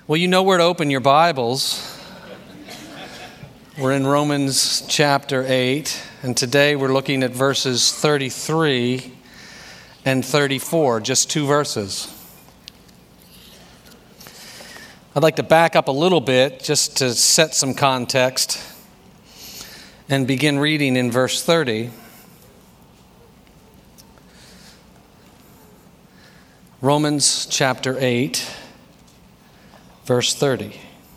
Well, you know where to open your Bibles. We're in Romans chapter 8, and today we're looking at verses 33 and 34, just two verses. I'd like to back up a little bit just to set some context and begin reading in verse 30. Romans chapter 8, verse 30.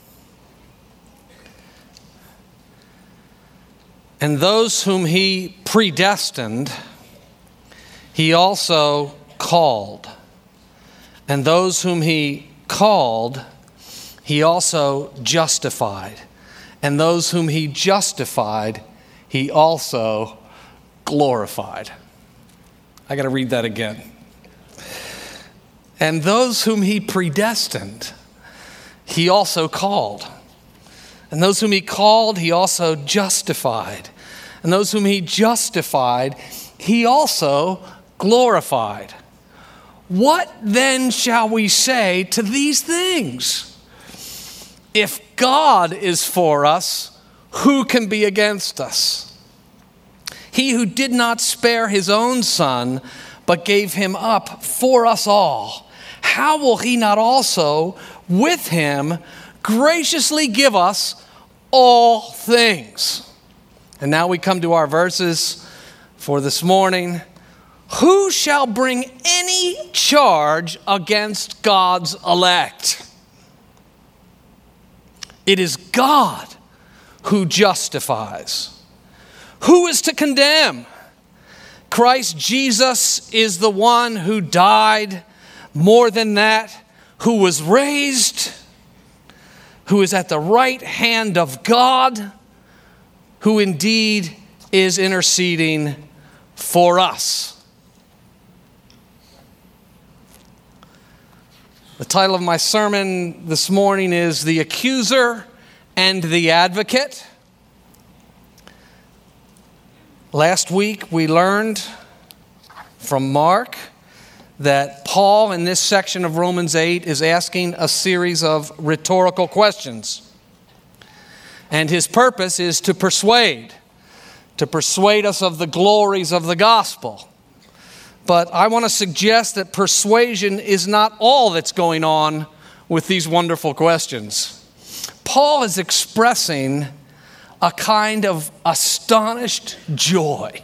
And those whom he predestined, he also called. And those whom he called, he also justified. And those whom he justified, he also glorified. I got to read that again. And those whom he predestined, he also called. And those whom he called, he also justified. And those whom he justified, he also glorified. What then shall we say to these things? If God is for us, who can be against us? He who did not spare his own son, but gave him up for us all, how will he not also with him graciously give us all things? And now we come to our verses for this morning. Who shall bring any charge against God's elect? It is God who justifies. Who is to condemn? Christ Jesus is the one who died, more than that, who was raised, who is at the right hand of God, who indeed is interceding for us. The title of my sermon this morning is The Accuser and the Advocate. Last week we learned from Mark that Paul in this section of Romans 8 is asking a series of rhetorical questions. And his purpose is to persuade us of the glories of the gospel. But I want to suggest that persuasion is not all that's going on with these wonderful questions. Paul is expressing a kind of astonished joy.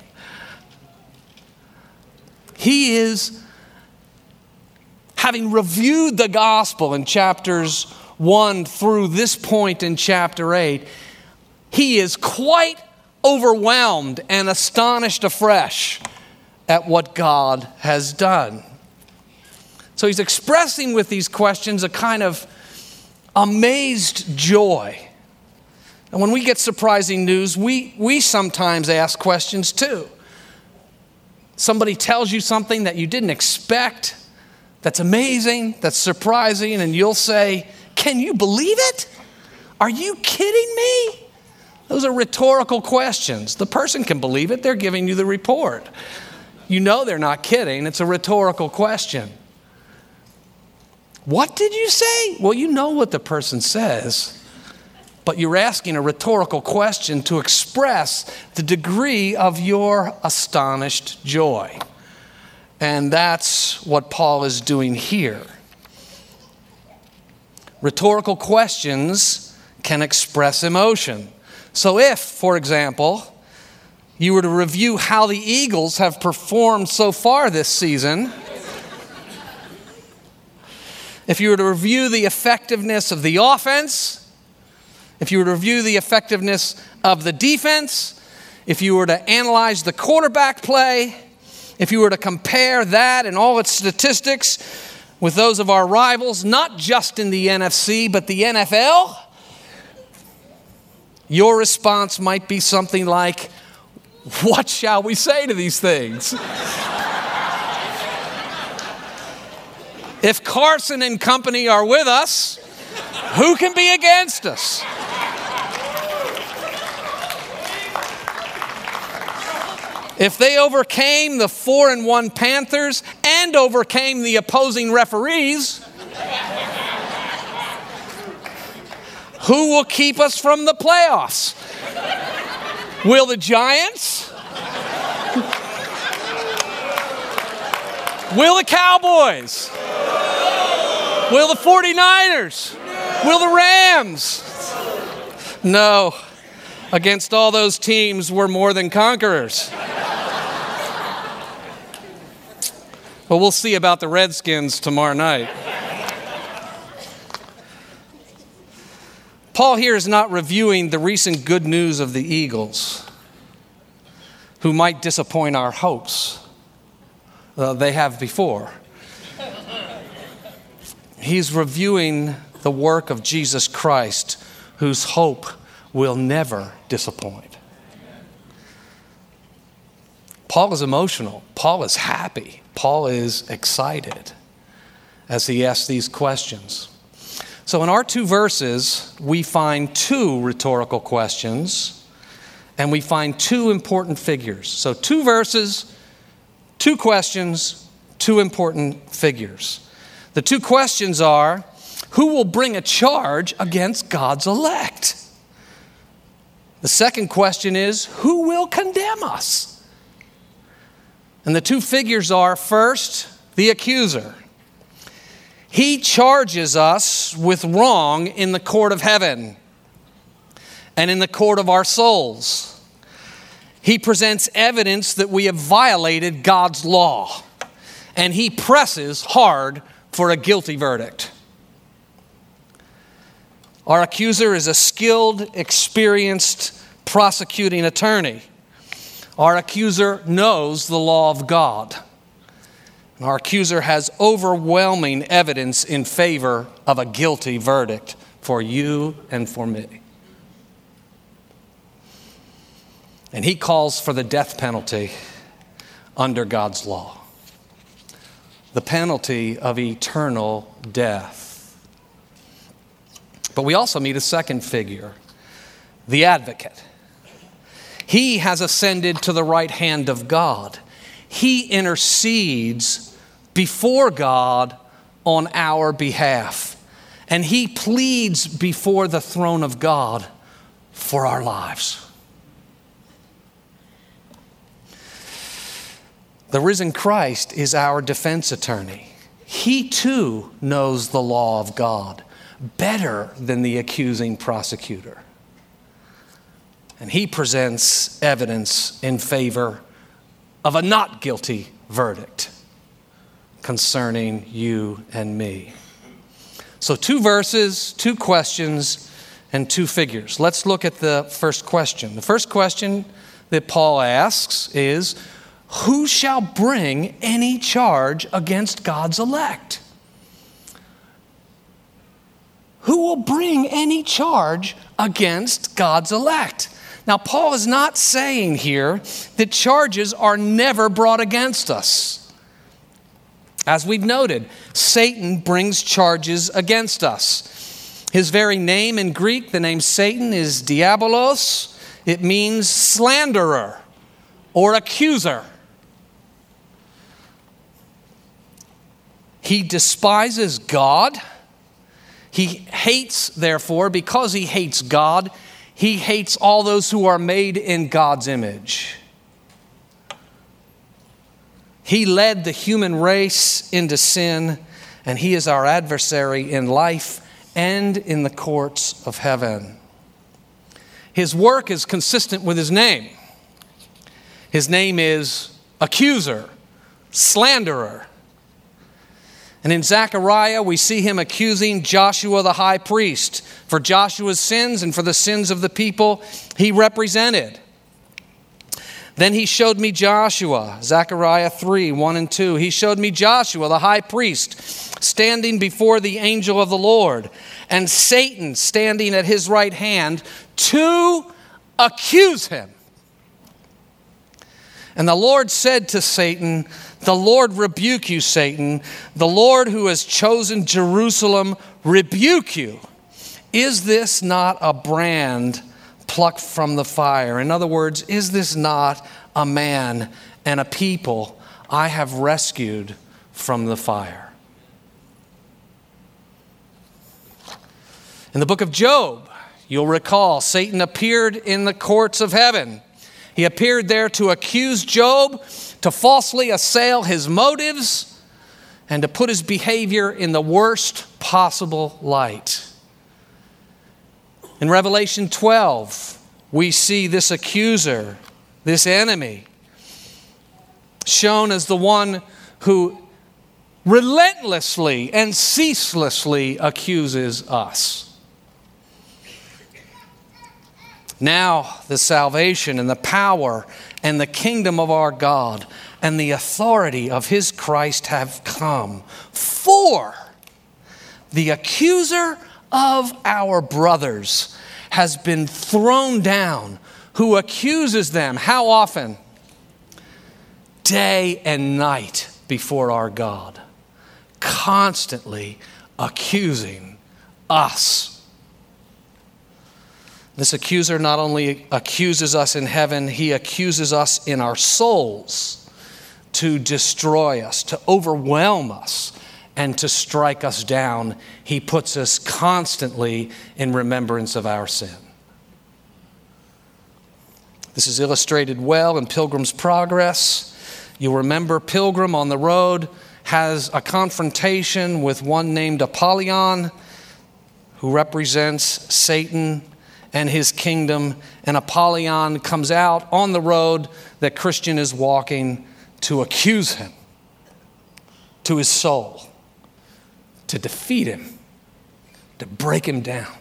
He is, having reviewed the gospel in chapters 1 through this point in chapter 8, he is quite overwhelmed and astonished afresh at what God has done. So he's expressing with these questions a kind of amazed joy. And when we get surprising news, we sometimes ask questions too. Somebody tells you something that you didn't expect, that's amazing, that's surprising, and you'll say, "Can you believe it? Are you kidding me?" Those are rhetorical questions. The person can believe it, they're giving you the report. You know they're not kidding, it's a rhetorical question. What did you say? Well, you know what the person says, but you're asking a rhetorical question to express the degree of your astonished joy. And that's what Paul is doing here. Rhetorical questions can express emotion. So if, for example, you were to review how the Eagles have performed so far this season, if you were to review the effectiveness of the offense, if you were to review the effectiveness of the defense, if you were to analyze the quarterback play, if you were to compare that and all its statistics with those of our rivals, not just in the NFC, but the NFL, your response might be something like, "What shall we say to these things?" If Carson and company are with us, who can be against us? If they overcame the 4-1 Panthers and overcame the opposing referees, Who will keep us from the playoffs? Will the Giants? Will the Cowboys? Will the 49ers? Will the Rams? No. Against all those teams, we're more than conquerors. But we'll see about the Redskins tomorrow night. Paul here is not reviewing the recent good news of the Eagles, who might disappoint our hopes. They have before. He's reviewing the work of Jesus Christ, whose hope will never disappoint. Paul is emotional. Paul is happy. Paul is excited as he asks these questions. So in our two verses, we find two rhetorical questions, and we find two important figures. So 2 verses, 2 questions, 2 important figures. The 2 questions are, who will bring a charge against God's elect? The second question is, who will condemn us? And the 2 figures are, first, the accuser. He charges us with wrong in the court of heaven and in the court of our souls. He presents evidence that we have violated God's law, and he presses hard for a guilty verdict. Our accuser is a skilled, experienced prosecuting attorney. Our accuser knows the law of God. Our accuser has overwhelming evidence in favor of a guilty verdict for you and for me. And he calls for the death penalty under God's law, the penalty of eternal death. But we also meet a second figure, the advocate. He has ascended to the right hand of God. He intercedes before God on our behalf. And he pleads before the throne of God for our lives. The risen Christ is our defense attorney. He too knows the law of God better than the accusing prosecutor. And he presents evidence in favor of a not guilty verdict concerning you and me. So 2 verses, 2 questions, and 2 figures. Let's look at the first question. The first question that Paul asks is, who shall bring any charge against God's elect? Who will bring any charge against God's elect? Now, Paul is not saying here that charges are never brought against us. As we've noted, Satan brings charges against us. His very name in Greek, the name Satan, is diabolos. It means slanderer or accuser. He despises God. He hates, therefore, because he hates God, he hates all those who are made in God's image. He led the human race into sin, and he is our adversary in life and in the courts of heaven. His work is consistent with his name. His name is accuser, slanderer. And in Zechariah, we see him accusing Joshua the high priest for Joshua's sins and for the sins of the people he represented. Then he showed me Joshua, Zechariah 3, 1 and 2. He showed me Joshua, the high priest, standing before the angel of the Lord, and Satan standing at his right hand to accuse him. And the Lord said to Satan, the Lord rebuke you, Satan. The Lord who has chosen Jerusalem rebuke you. Is this not a brand plucked from the fire? In other words, is this not a man and a people I have rescued from the fire? In the book of Job, You'll recall Satan appeared in the courts of heaven. He appeared there to accuse Job, to falsely assail his motives, and to put his behavior in the worst possible light. In Revelation 12, we see this accuser, this enemy, shown as the one who relentlessly and ceaselessly accuses us. Now the salvation and the power and the kingdom of our God and the authority of his Christ have come. For the accuser of our brothers has been thrown down, who accuses them, how often? Day and night before our God, constantly accusing us. This accuser not only accuses us in heaven, he accuses us in our souls to destroy us, to overwhelm us, and to strike us down. He puts us constantly in remembrance of our sin. This is illustrated well in Pilgrim's Progress. You'll remember Pilgrim on the road has a confrontation with one named Apollyon, who represents Satan and his kingdom. And Apollyon comes out on the road that Christian is walking to accuse him, to his soul, to defeat him, to break him down.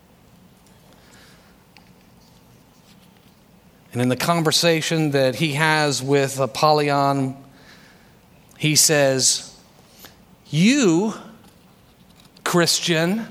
And in the conversation that he has with Apollyon, he says, "You, Christian,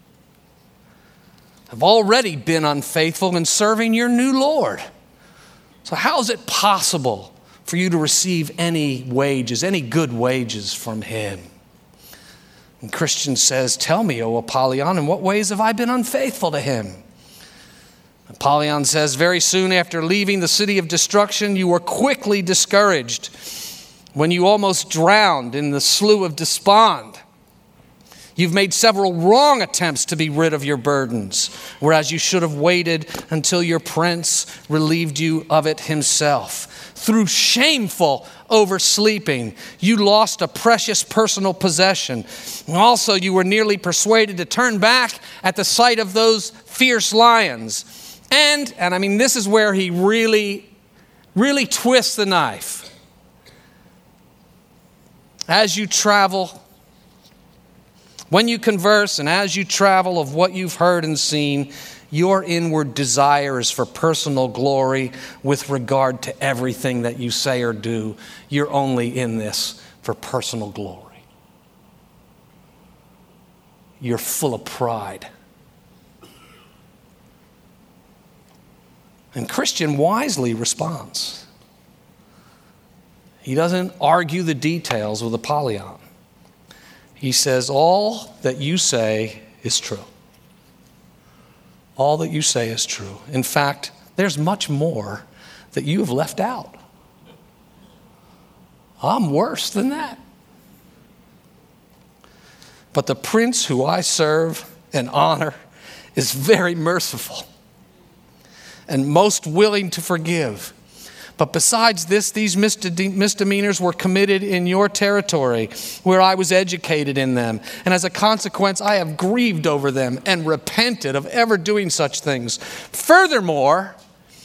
have already been unfaithful in serving your new Lord. So how is it possible for you to receive any wages, any good wages from him?" And Christian says, "Tell me, O Apollyon, in what ways have I been unfaithful to him?" Apollyon says, "Very soon after leaving the city of destruction, you were quickly discouraged when you almost drowned in the slough of despond. You've made several wrong attempts to be rid of your burdens, whereas you should have waited until your prince relieved you of it himself. Through shameful oversleeping, you lost a precious personal possession. And also, you were nearly persuaded to turn back at the sight of those fierce lions." And I mean, this is where he really twists the knife. As you travel, when you converse and as you travel of what you've heard and seen, your inward desire is for personal glory with regard to everything that you say or do. You're only in this for personal glory. You're full of pride. And Christian wisely responds. He doesn't argue the details with Apollyon. He says, all that you say is true. All that you say is true. In fact, there's much more that you have left out. I'm worse than that. But the prince who I serve and honor is very merciful and most willing to forgive. But besides this, these misdemeanors were committed in your territory, where I was educated in them. And as a consequence, I have grieved over them and repented of ever doing such things. Furthermore,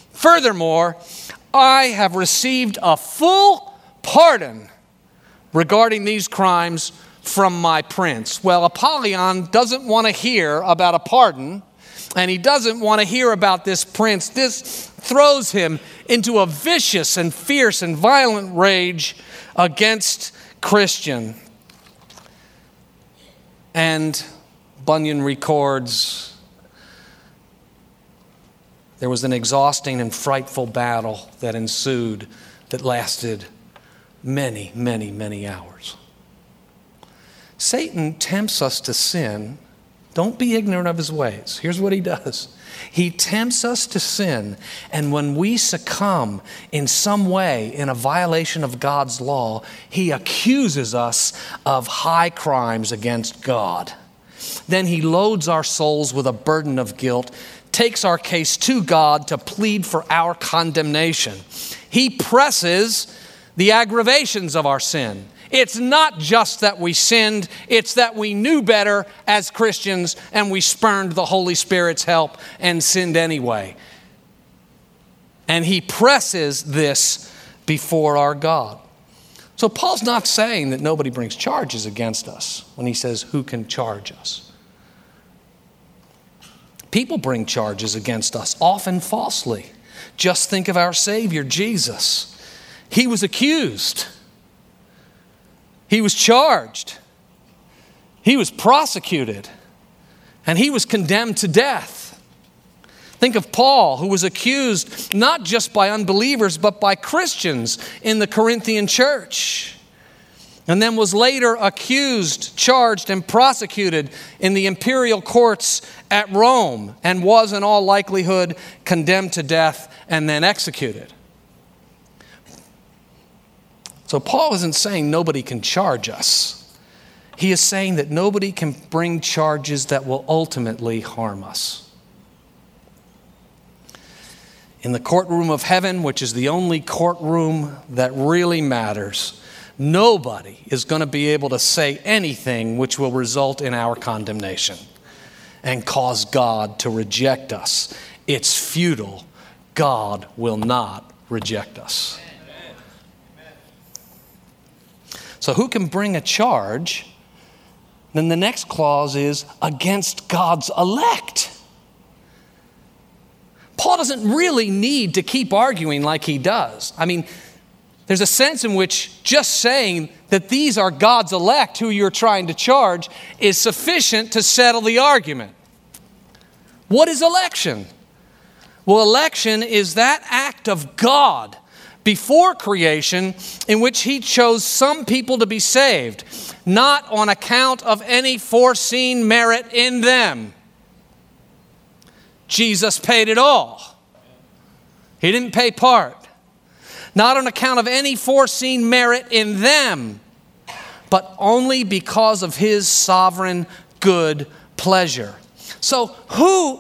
I have received a full pardon regarding these crimes from my prince. Well, Apollyon doesn't want to hear about a pardon, and he doesn't want to hear about this prince. This throws him into a vicious and fierce and violent rage against Christian. And Bunyan records there was an exhausting and frightful battle that ensued that lasted many, many, many hours. Satan tempts us to sin. Don't be ignorant of his ways. Here's what he does. He tempts us to sin, and when we succumb in some way in a violation of God's law, he accuses us of high crimes against God. Then he loads our souls with a burden of guilt, takes our case to God to plead for our condemnation. He presses the aggravations of our sin. It's not just that we sinned, it's that we knew better as Christians and we spurned the Holy Spirit's help and sinned anyway. And he presses this before our God. So Paul's not saying that nobody brings charges against us when he says, who can charge us? People bring charges against us, often falsely. Just think of our Savior, Jesus. He was accused. He was charged. He was prosecuted. And he was condemned to death. Think of Paul, who was accused not just by unbelievers, but by Christians in the Corinthian church. And then was later accused, charged, and prosecuted in the imperial courts at Rome, and was in all likelihood condemned to death and then executed. So Paul isn't saying nobody can charge us. He is saying that nobody can bring charges that will ultimately harm us. In the courtroom of heaven, which is the only courtroom that really matters, nobody is going to be able to say anything which will result in our condemnation and cause God to reject us. It's futile. God will not reject us. So who can bring a charge? Then the next clause is against God's elect. Paul doesn't really need to keep arguing like he does. I mean, there's a sense in which just saying that these are God's elect who you're trying to charge is sufficient to settle the argument. What is election? Well, election is that act of God before creation in which he chose some people to be saved, not on account of any foreseen merit in them. Jesus paid it all. He didn't pay part. Not on account of any foreseen merit in them, but only because of his sovereign good pleasure. So who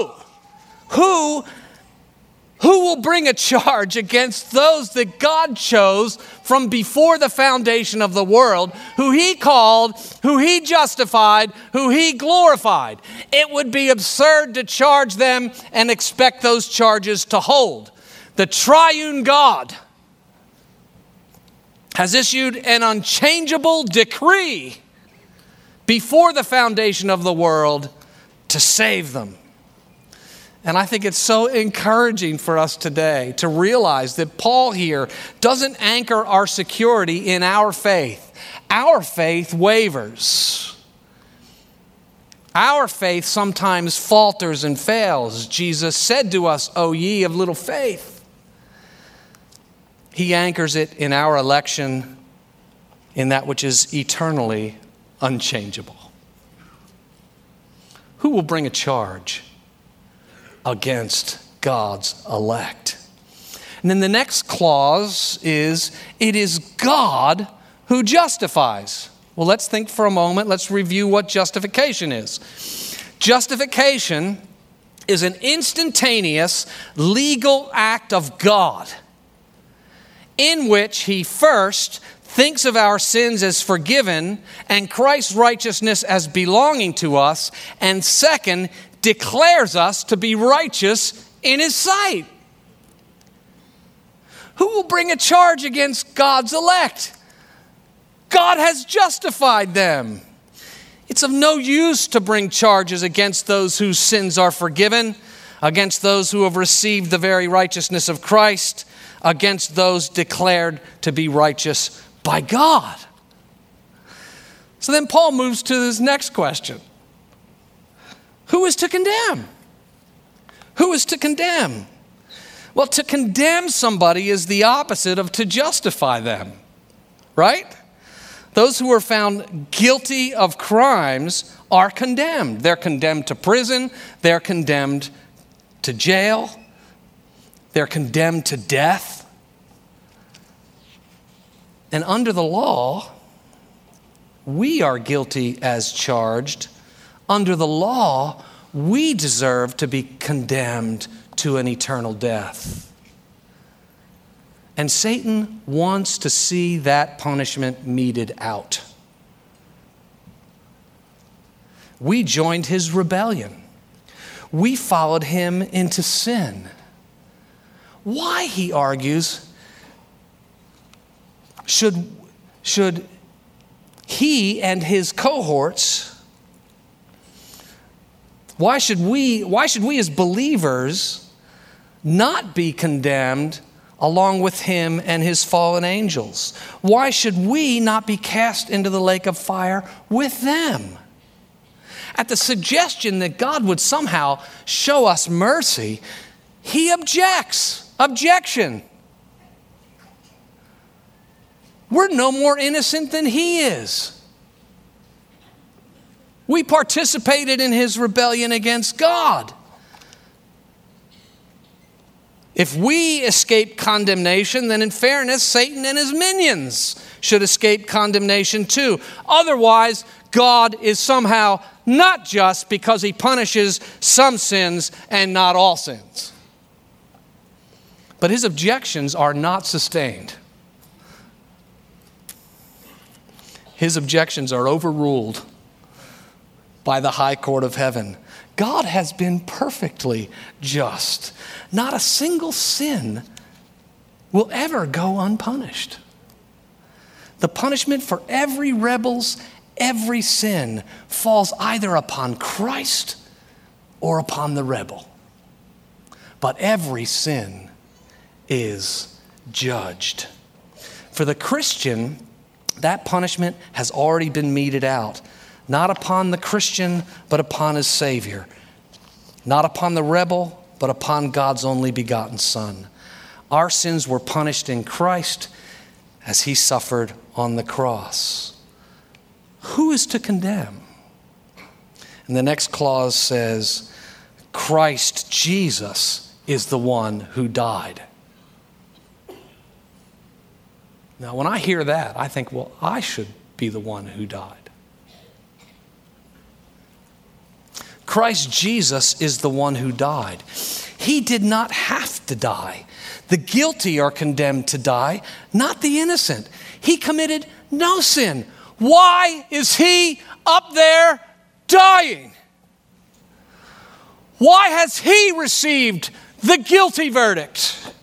will bring a charge against those that God chose from before the foundation of the world, who he called, who he justified, who he glorified? It would be absurd to charge them and expect those charges to hold. The triune God has issued an unchangeable decree before the foundation of the world to save them. And I think it's so encouraging for us today to realize that Paul here doesn't anchor our security in our faith. Our faith wavers. Our faith sometimes falters and fails. Jesus said to us, "O ye of little faith." He anchors it in our election, in that which is eternally unchangeable. Who will bring a charge against God's elect? And then the next clause is, it is God who justifies. Well, let's think for a moment. Let's review what justification is. Justification is an instantaneous legal act of God in which he first thinks of our sins as forgiven and Christ's righteousness as belonging to us, and second, declares us to be righteous in his sight. Who will bring a charge against God's elect? God has justified them. It's of no use to bring charges against those whose sins are forgiven, against those who have received the very righteousness of Christ, against those declared to be righteous by God. So then Paul moves to his next question. Who is to condemn? Who is to condemn? Well, to condemn somebody is the opposite of to justify them, right? Those who are found guilty of crimes are condemned. They're condemned to prison. They're condemned to jail. They're condemned to death. And under the law, we are guilty as charged. Under the law, we deserve to be condemned to an eternal death. And Satan wants to see that punishment meted out. We joined his rebellion. We followed him into sin. Why, he argues, should he and his cohorts, why should we as believers not be condemned along with him and his fallen angels? Why should we not be cast into the lake of fire with them? At the suggestion that God would somehow show us mercy, he objects. Objection. We're no more innocent than he is. We participated in his rebellion against God. If we escape condemnation, then in fairness, Satan and his minions should escape condemnation too. Otherwise, God is somehow not just because he punishes some sins and not all sins. But his objections are not sustained. His objections are overruled by the high court of heaven. God has been perfectly just. Not a single sin will ever go unpunished. The punishment for every rebel's every sin falls either upon Christ or upon the rebel. But every sin is judged. For the Christian, that punishment has already been meted out. Not upon the Christian, but upon his Savior. Not upon the rebel, but upon God's only begotten Son. Our sins were punished in Christ as he suffered on the cross. Who is to condemn? And the next clause says, Christ Jesus is the one who died. Now, when I hear that, I think, well, I should be the one who died. Christ Jesus is the one who died. He did not have to die. The guilty are condemned to die, not the innocent. He committed no sin. Why is he up there dying? Why has he received the guilty verdict?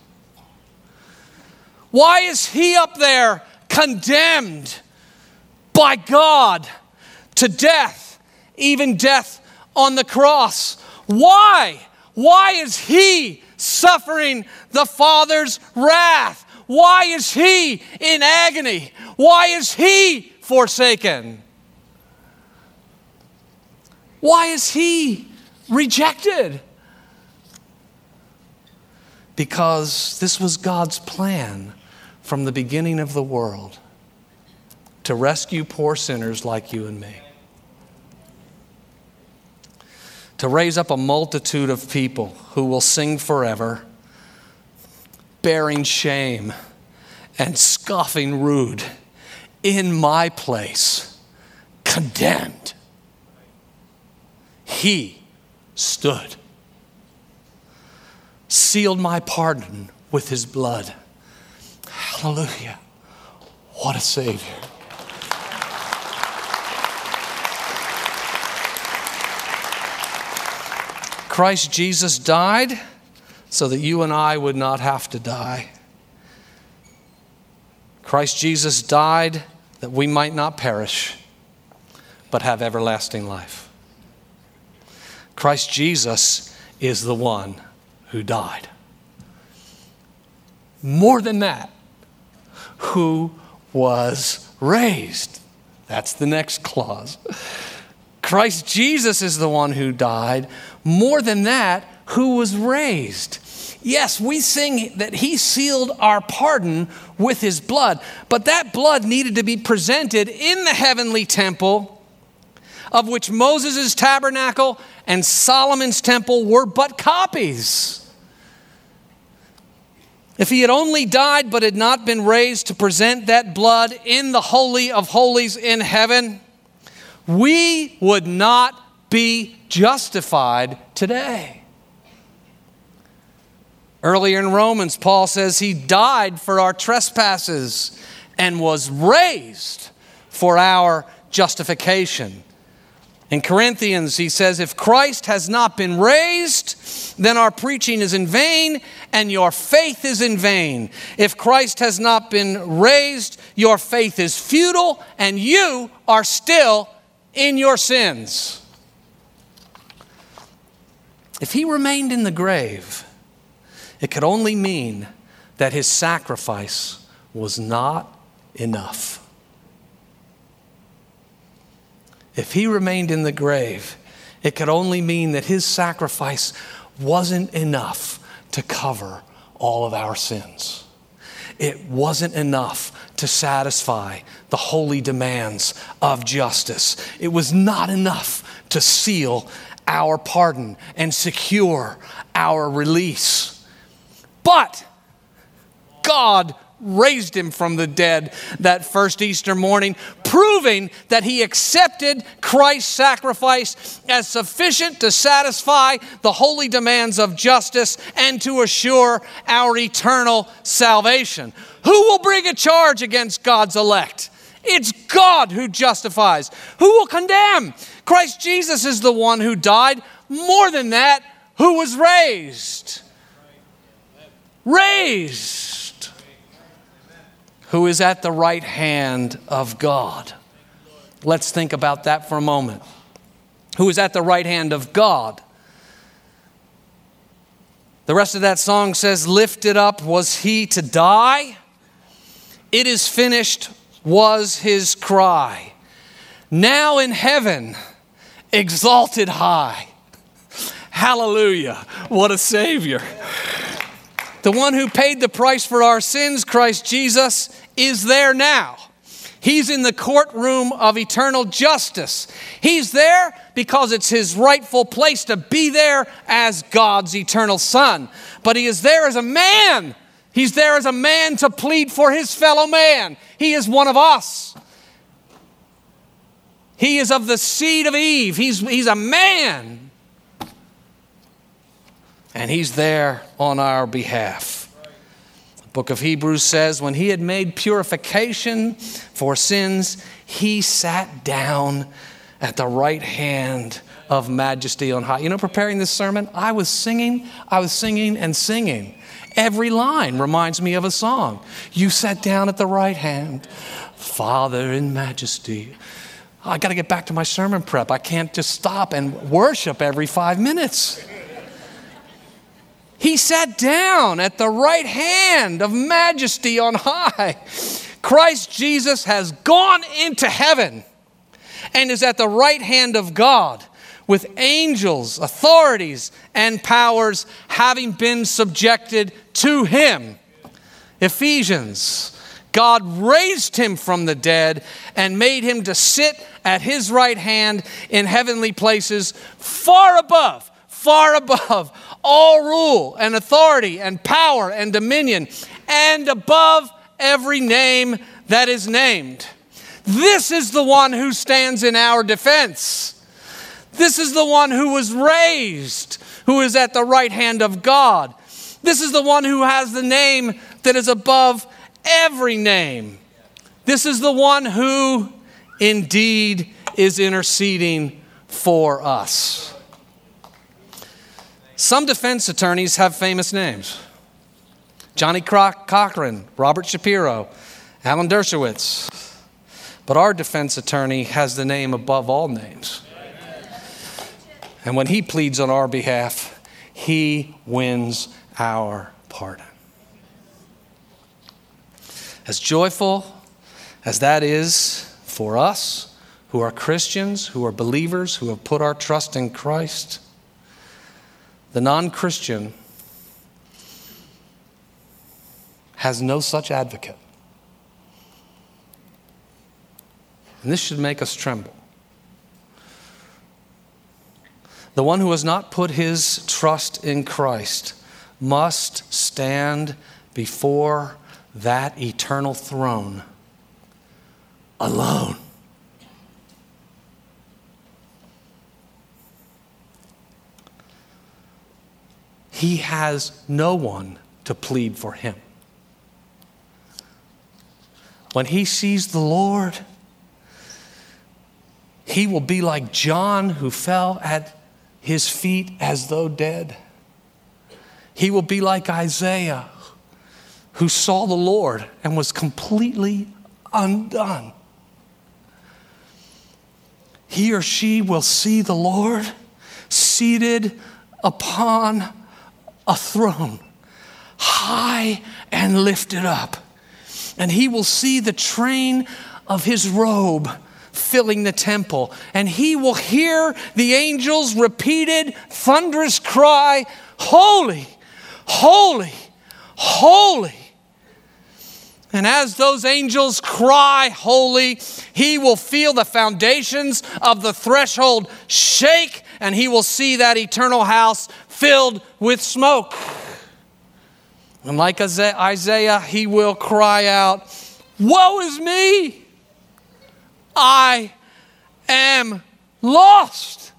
Why is he up there condemned by God to death, even death on the cross? Why? Why is he suffering the Father's wrath? Why is he in agony? Why is he forsaken? Why is he rejected? Because this was God's plan from the beginning of the world, to rescue poor sinners like you and me. To raise up a multitude of people who will sing forever, bearing shame and scoffing rude in my place, condemned. He stood, sealed my pardon with his blood. Hallelujah. What a Savior. Christ Jesus died so that you and I would not have to die. Christ Jesus died that we might not perish, but have everlasting life. Christ Jesus is the one who died. More than that, who was raised. That's the next clause. Christ Jesus is the one who died. More than that, who was raised. Yes, we sing that he sealed our pardon with his blood, but that blood needed to be presented in the heavenly temple, of which Moses' tabernacle and Solomon's temple were but copies. If he had only died but had not been raised to present that blood in the Holy of Holies in heaven, we would not be justified today. Earlier in Romans, Paul says he died for our trespasses and was raised for our justification. In Corinthians, he says, if Christ has not been raised, then our preaching is in vain and your faith is in vain. If Christ has not been raised, your faith is futile and you are still in your sins. If he remained in the grave, it could only mean that his sacrifice was not enough. If he remained in the grave, it could only mean that his sacrifice wasn't enough to cover all of our sins. It wasn't enough to satisfy the holy demands of justice. It was not enough to seal our pardon and secure our release. But God raised him from the dead that first Easter morning, proving that he accepted Christ's sacrifice as sufficient to satisfy the holy demands of justice and to assure our eternal salvation. Who will bring a charge against God's elect? It's God who justifies. Who will condemn? Christ Jesus is the one who died. More than that, who was raised. Who is at the right hand of God. Let's think about that for a moment. Who is at the right hand of God? The rest of that song says, lifted up was he to die. It is finished was his cry. Now in heaven, exalted high. Hallelujah. What a Savior. The one who paid the price for our sins, Christ Jesus, is there now. He's in the courtroom of eternal justice. He's there because it's his rightful place to be there as God's eternal Son. But he is there as a man. He's there as a man to plead for his fellow man. He is one of us. He is of the seed of Eve. He's a man. And he's there on our behalf. The book of Hebrews says, when he had made purification for sins, he sat down at the right hand of majesty on high. You know, preparing this sermon, I was singing and singing. Every line reminds me of a song. You sat down at the right hand, Father in majesty. I got to get back to my sermon prep. I can't just stop and worship every 5 minutes. He sat down at the right hand of majesty on high. Christ Jesus has gone into heaven and is at the right hand of God with angels, authorities, and powers having been subjected to him. Ephesians, God raised him from the dead and made him to sit at his right hand in heavenly places far above all rule and authority and power and dominion and above every name that is named. This is the one who stands in our defense. This is the one who was raised, who is at the right hand of God. This is the one who has the name that is above every name. This is the one who indeed is interceding for us. Some defense attorneys have famous names. Johnny Cochran, Robert Shapiro, Alan Dershowitz. But our defense attorney has the name above all names. And when he pleads on our behalf, he wins our pardon. As joyful as that is for us who are Christians, who are believers, who have put our trust in Christ, the non-Christian has no such advocate. And this should make us tremble. The one who has not put his trust in Christ must stand before that eternal throne alone. he has no one to plead for him. When he sees the Lord, he will be like John, who fell at his feet as though dead. He will be like Isaiah, who saw the Lord and was completely undone. He or she will see the Lord seated upon a throne, high and lifted up. And he will see the train of his robe filling the temple. And he will hear the angels' repeated thunderous cry, "Holy, holy, holy." And as those angels cry, "Holy," he will feel the foundations of the threshold shake, and he will see that eternal house filled with smoke. And like Isaiah, he will cry out, "Woe is me! I am lost.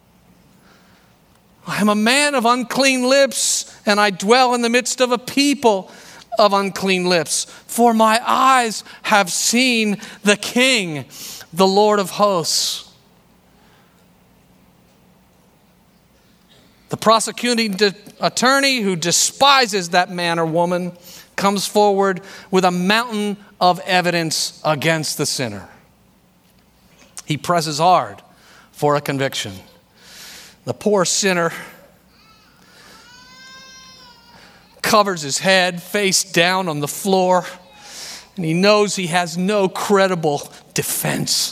I am a man of unclean lips, and I dwell in the midst of a people of unclean lips. For my eyes have seen the King, the Lord of hosts." The prosecuting attorney, who despises that man or woman, comes forward with a mountain of evidence against the sinner. He presses hard for a conviction. The poor sinner covers his head face down on the floor, and he knows he has no credible defense.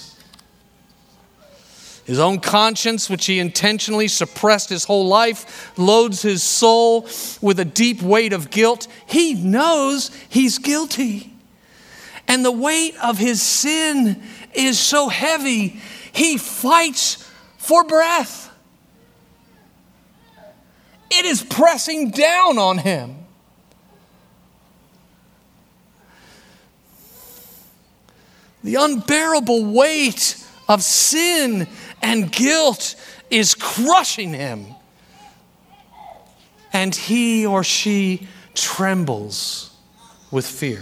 His own conscience, which he intentionally suppressed his whole life, loads his soul with a deep weight of guilt. He knows he's guilty. And the weight of his sin is so heavy, he fights for breath. It is pressing down on him. The unbearable weight of sin and guilt is crushing him. And he or she trembles with fear.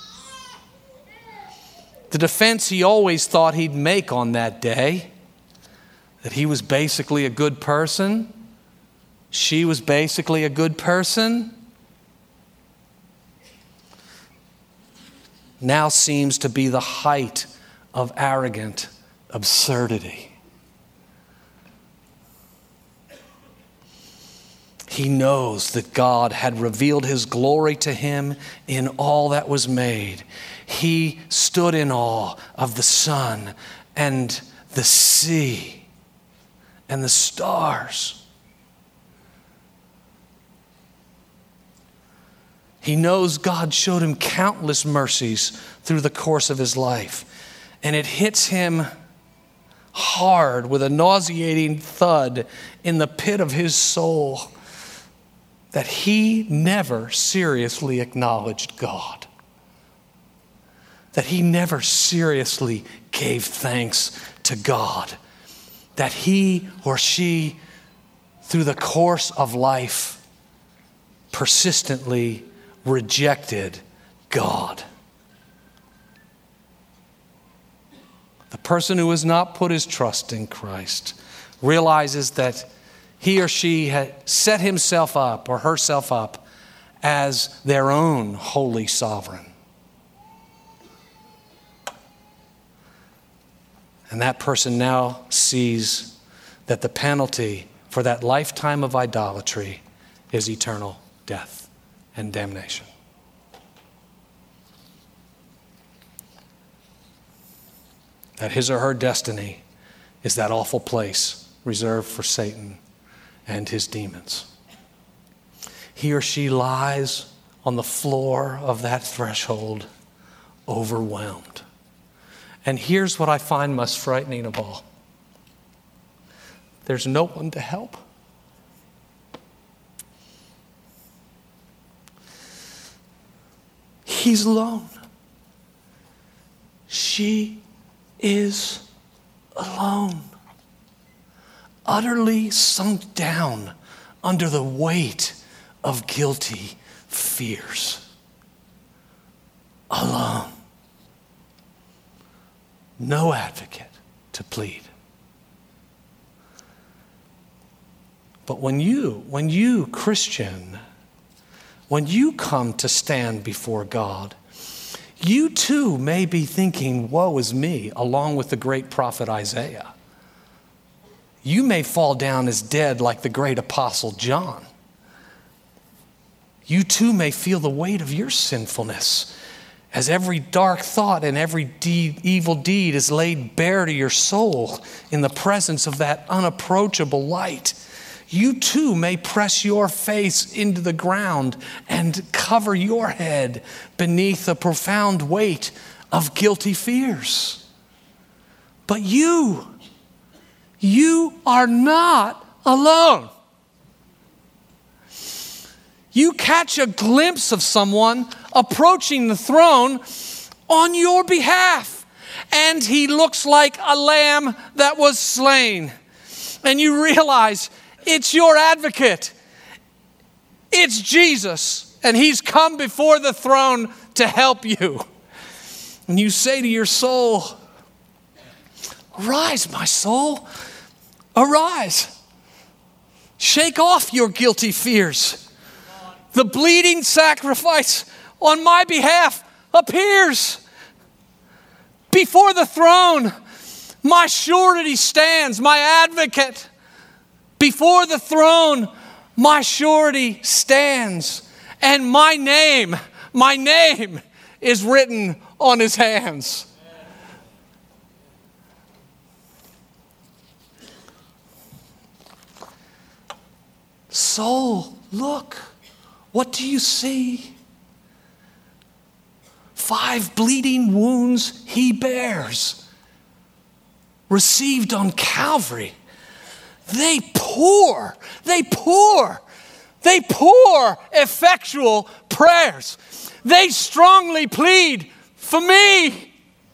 The defense he always thought he'd make on that day, that he was basically a good person, she was basically a good person, now seems to be the height of arrogant absurdity. He knows that God had revealed his glory to him in all that was made. He stood in awe of the sun and the sea and the stars. He knows God showed him countless mercies through the course of his life. And it hits him hard with a nauseating thud in the pit of his soul that he never seriously acknowledged God. That he never seriously gave thanks to God. That he or she, through the course of life, persistently rejected God. The person who has not put his trust in Christ realizes that he or she had set himself up or herself up as their own holy sovereign. And that person now sees that the penalty for that lifetime of idolatry is eternal death and damnation. That his or her destiny is that awful place reserved for Satan and his demons. He or she lies on the floor of that threshold, overwhelmed. And here's what I find most frightening of all. There's no one to help. He's alone. She is alone, utterly sunk down under the weight of guilty fears. Alone. No advocate to plead. But when you, Christian, when you come to stand before God, you too may be thinking, woe is me, along with the great prophet Isaiah. You may fall down as dead like the great apostle John. You too may feel the weight of your sinfulness as every dark thought and every evil deed is laid bare to your soul in the presence of that unapproachable light. You too may press your face into the ground and cover your head beneath the profound weight of guilty fears. But you are not alone. You catch a glimpse of someone approaching the throne on your behalf, and he looks like a lamb that was slain. And you realize it's your advocate. It's Jesus, and he's come before the throne to help you. And you say to your soul, arise, my soul, arise. Shake off your guilty fears. The bleeding sacrifice on my behalf appears. Before the throne, my surety stands, my advocate. Before the throne, my surety stands, and my name is written on his hands. Soul, look, what do you see? 5 bleeding wounds he bears, received on Calvary. They pour effectual prayers. They strongly plead for me.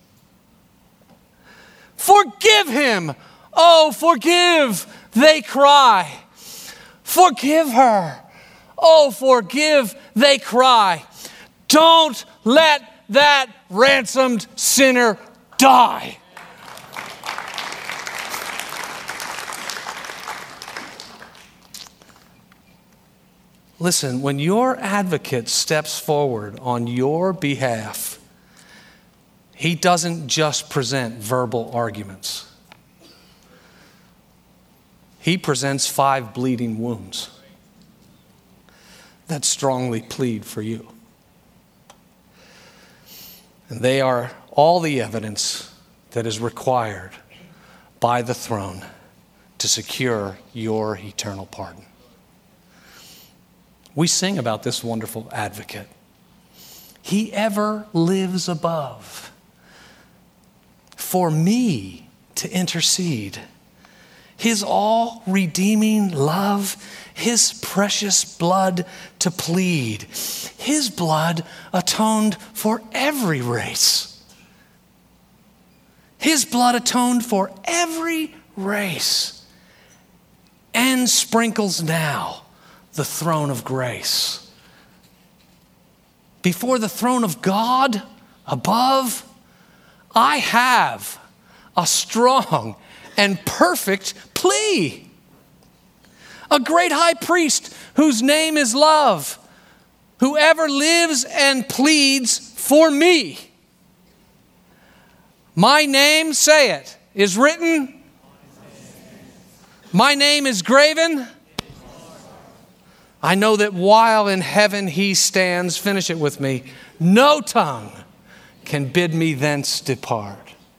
Forgive him. Oh, forgive, they cry. Forgive her. Oh, forgive, they cry. Don't let that ransomed sinner die. Listen, when your advocate steps forward on your behalf, he doesn't just present verbal arguments. He presents 5 bleeding wounds that strongly plead for you. And they are all the evidence that is required by the throne to secure your eternal pardon. We sing about this wonderful advocate. He ever lives above for me to intercede. His all-redeeming love, his precious blood to plead. His blood atoned for every race. His blood atoned for every race and sprinkles now the throne of grace. Before the throne of God above, I have a strong and perfect plea. A great high priest whose name is love, whoever lives and pleads for me. My name, say it, is written. My name is graven. I know that while in heaven he stands, finish it with me, no tongue can bid me thence depart.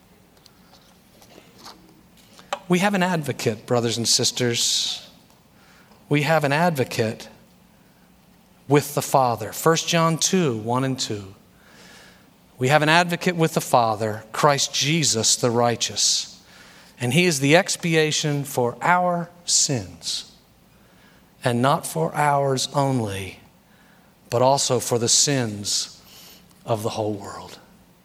We have an advocate, brothers and sisters. We have an advocate with the Father. 1 John 2, 1 and 2. We have an advocate with the Father, Christ Jesus the righteous. And he is the expiation for our sins. And not for ours only, but also for the sins of the whole world.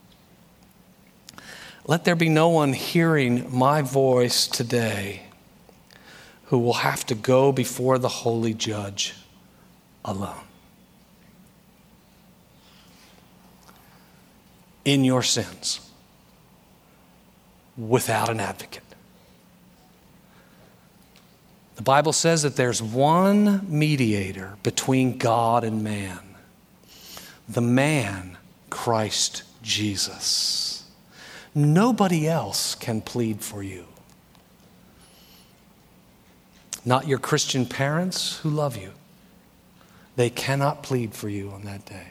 Let there be no one hearing my voice today who will have to go before the holy judge alone. In your sins, without an advocate. The Bible says that there's one mediator between God and man. The man, Christ Jesus. Nobody else can plead for you. Not your Christian parents who love you. They cannot plead for you on that day.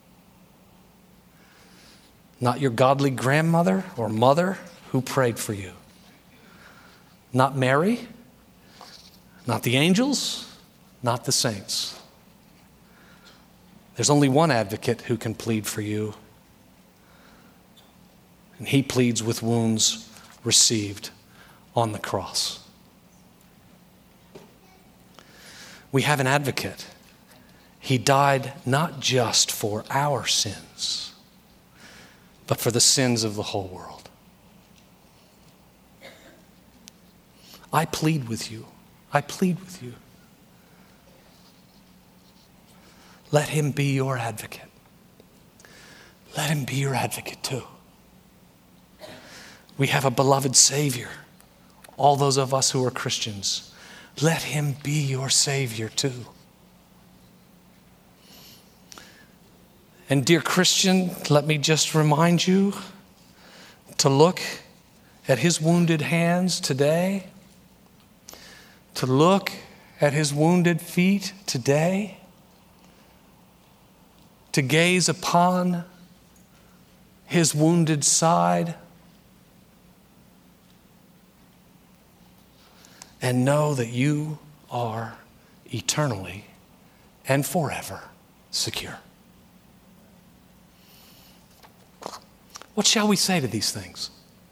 Not your godly grandmother or mother who prayed for you. Not Mary, not the angels, not the saints. There's only one advocate who can plead for you, and he pleads with wounds received on the cross. We have an advocate. He died not just for our sins, but for the sins of the whole world. I plead with you. I plead with you. Let him be your advocate. Let him be your advocate too. We have a beloved Savior. All those of us who are Christians, let him be your Savior too. And dear Christian, let me just remind you to look at his wounded hands today, to look at his wounded feet today, to gaze upon his wounded side, and know that you are eternally and forever secure. What shall we say to these things?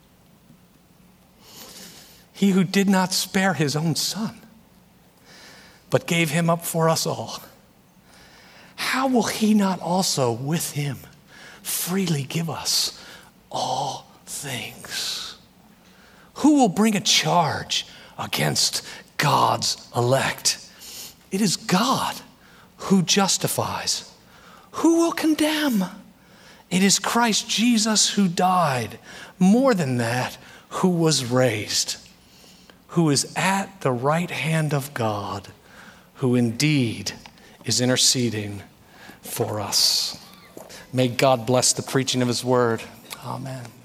He who did not spare his own son, but gave him up for us all, how will he not also with him freely give us all things? Who will bring a charge against God's elect? It is God who justifies. Who will condemn? It is Christ Jesus who died. More than that, who was raised, who is at the right hand of God, who indeed is interceding for us. May God bless the preaching of his word. Amen.